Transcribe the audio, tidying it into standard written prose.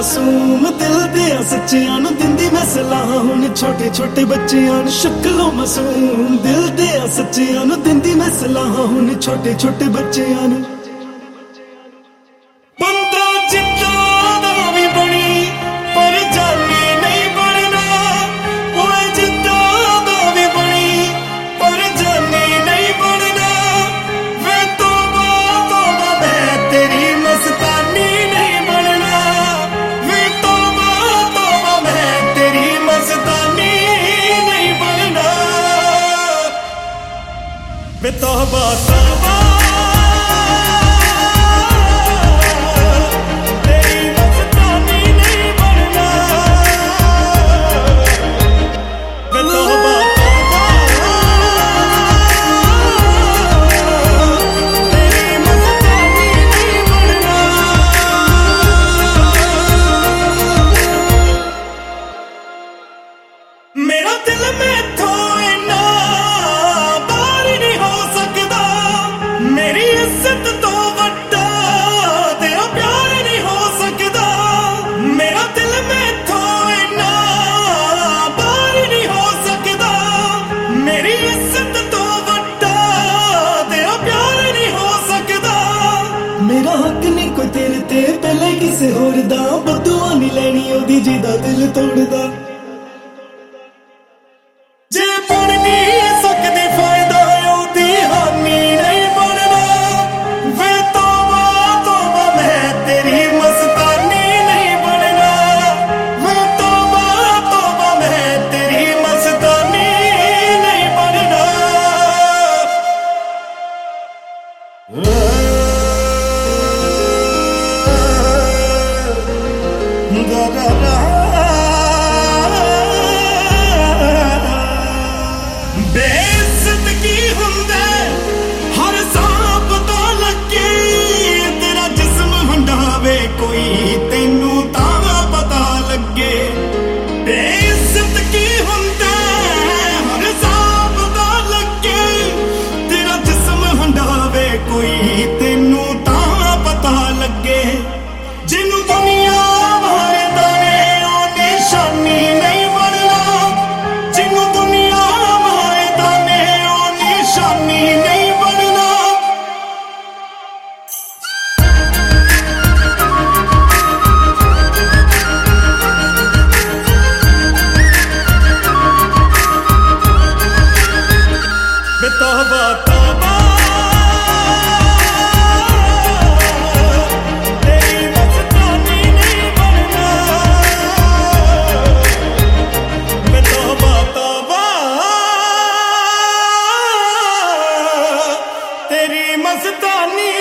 ਮਾਸੂਮ ਦਿਲ ਦੇ ਸੱਚਿਆਂ ਨੂੰ ਦਿੰਦੀ ਮੈਂ ਸਲਾਹ ਹੁਣ ਛੋਟੇ ਛੋਟੇ ਬੱਚਿਆਂ ਨੂੰ ਸ਼ਕਲੋਂ ਮਾਸੂਮ ਦਿਲ ਦੇ ਸੱਚਿਆਂ ਨੂੰ ਦਿੰਦੀ ਮੈਂ ਸਲਾਹ ਹੁਣ ਛੋਟੇ ਛੋਟੇ ਬੱਚਿਆਂ ਨੂੰ ਬੰਦਾ ਜਿੱਦਾਂ ਦਾ ਵੀ ਬਣੀ ਪਰ ਜਾਨੀ ਨਹੀਂ ਬਣਨਾ ਓਏ ਜਿੱਦਾਂ ਦਾ ਵੀ ਬਣੀ ਪਰ ਜਾਨੀ ਨਹੀਂ ਬਣਨਾ ਵੇ ਤੋਬਾ ਮੈਂ ਤੇਰੀ ਮਸਤਾਨੀ ਨਹੀਂ ਬਣਨਾ ਵੇ ਤੋਬਾ ਮੈਂ ਤੇਰੀ ਮਸਤਾਨੀ ਨਹੀਂ ਬਣਨਾ ਵੇ ਤੋਬਾ मेरा दिल मैथों इन्ना बाहर नहीं हो सकता मेरी इज्जत तो वड्डा तेरा प्यार नहीं हो सकता मेरा दिल मैथों इन्ना बाहर नहीं हो सकता मेरी इज्जत तो वड्डा तेरा प्यार नहीं हो सकता मेरा हक नहीं कोई तेरे ते पहले किसे होर दा बदुआ नहीं लैनी ओदी जिदा दिल तोड़दा बेइज्जत की हुंदे हर साह पता लगे तेरा जिस्म हंडावे कोई तेनू तां पता लगे बेइज्जत की हुंदे हर साह पता लगे तेरा जिस्म हंडावे कोई तेनू तां पता लगे जिन्नू दुनिया मारदा ने ओ निशानी नहीं बनना जिन्नू दुनिया मारदा ने ओ निशानी नहीं बनना बे तौबा तौबा तेरी मस्तानी